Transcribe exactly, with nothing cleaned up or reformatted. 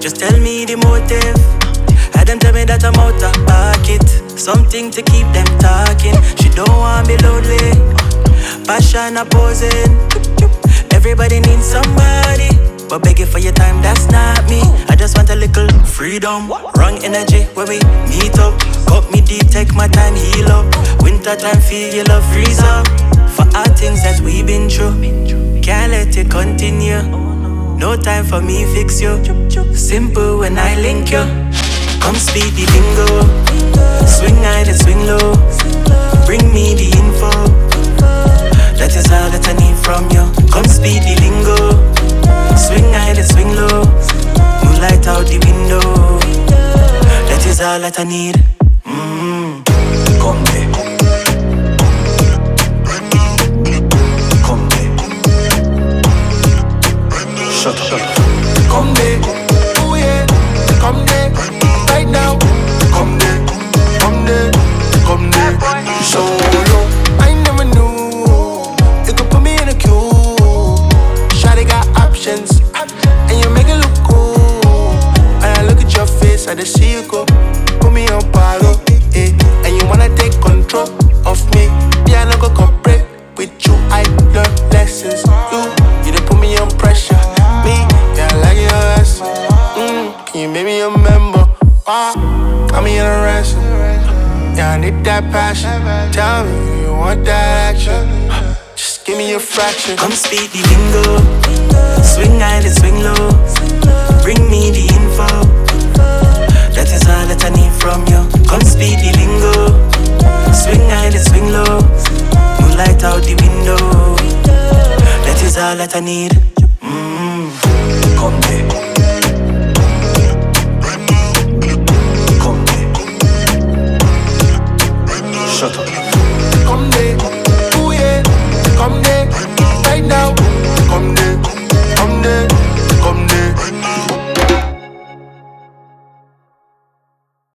Just tell me the motive. Had them tell me that I'm out of pocket. Something to keep them talking. She don't want me lonely. Passion opposing. Everybody needs somebody, but begging for your time, that's not me. I just want a little freedom. Wrong energy when we meet up. Cut me deep, take my time, heal up. Winter time, feel your love freeze up. For all things that we've been through, can't let it continue. No time for me, fix you. Simple when I link you. Come speed the lingo. Swing high and swing low. Bring me the info. That is all that I need from you. Come speed the lingo. Swing high and swing low. Moonlight out the window. That is all that I need. Mm-hmm. Come there. Come there. Shut up. Come there. Oh yeah. Come there. Right now. Come there. Come there. Come there. So low. I never knew you could put me in a queue. Shawty got options, and you make it look cool. And I look at your face, I just see you go. Put me on paro, eh? And you wanna take control of me. Yeah, I no go cooperate with you. I learn lessons. You, you done put me on pressure. Me, yeah, I like your ass. Mm, can you make me a member? Ah, I'm in a ransom. Yeah, I need that passion. Tell me you want that action. Just give me a fraction. Come speed the lingo. Swing high and swing low. Bring me the info. That is all that I need from you. Come speed the lingo. Swing high and swing low. Moonlight out the window. That is all that I need. Mm-hmm. Come there.